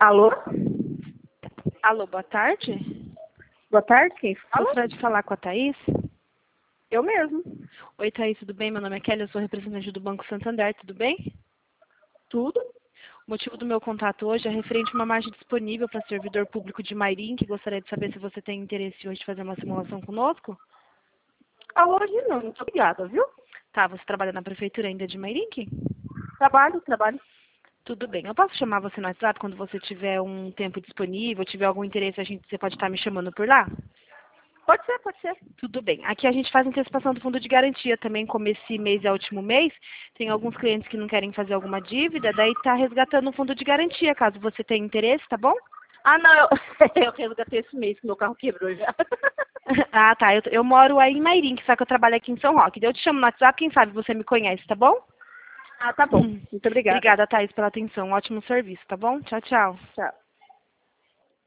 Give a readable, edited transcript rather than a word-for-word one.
Alô? Alô, boa tarde. Boa tarde, quem fala? Gostaria de falar com a Thaís. Eu mesmo. Oi, Thaís, tudo bem? Meu nome é Kelly, eu sou representante do Banco Santander, tudo bem? Tudo? O motivo do meu contato hoje é referente a uma margem disponível para servidor público de Mairim, que gostaria de saber se você tem interesse hoje de fazer uma simulação conosco. Hoje não, muito obrigada, viu? Tá, você trabalha na prefeitura ainda de Mairim? Trabalho. Tudo bem. Eu posso chamar você no WhatsApp quando você tiver um tempo disponível, tiver algum interesse, você pode estar me chamando por lá? Pode ser. Tudo bem. Aqui a gente faz antecipação do fundo de garantia também, como esse mês é o último mês. Tem alguns clientes que não querem fazer alguma dívida, daí tá resgatando o fundo de garantia, caso você tenha interesse, tá bom? Ah, não, eu resgatei esse mês que meu carro quebrou já. Ah, tá. Eu moro aí em Mairim, só que eu trabalho aqui em São Roque. Daí eu te chamo no WhatsApp, quem sabe você me conhece, tá bom? Ah, tá bom. Muito obrigada. Obrigada, Thaís, pela atenção. Um ótimo serviço, tá bom? Tchau, tchau. Tchau.